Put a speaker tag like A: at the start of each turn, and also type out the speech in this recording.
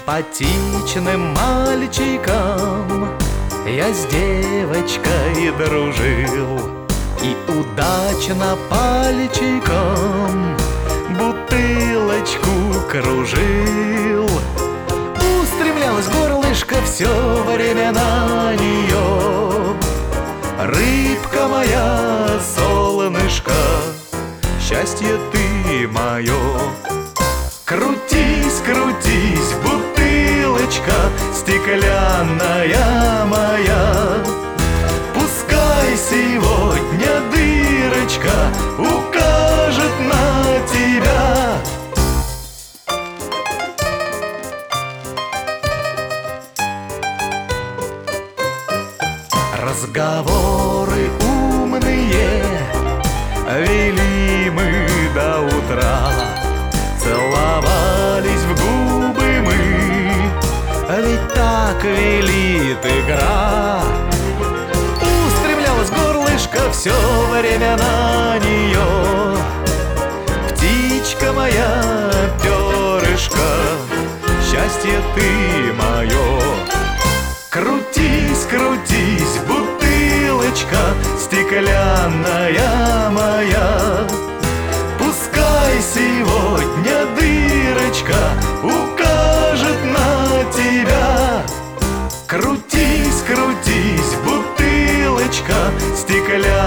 A: симпатичным мальчиком я с девочкой дружил и удачно пальчиком бутылочку кружил. Устремлялось горлышко все время на нее. Рыбка моя, солнышко, счастье ты мое. Крутись, крутись, бутылочка стеклянная моя. Пускай сегодня дырочка укажет на тебя. Разговоры умные вели мы до утра. Целовались в губы мы, ведь так велит игра. Устремлялось горлышко все время на нее. Птичка моя, перышко, счастье ты мое. Крутись, крутись, бутылочка стеклянная моя. Пускай сегодня дырочка укажет на тебя. Крутись, крутись, бутылочка стеклянная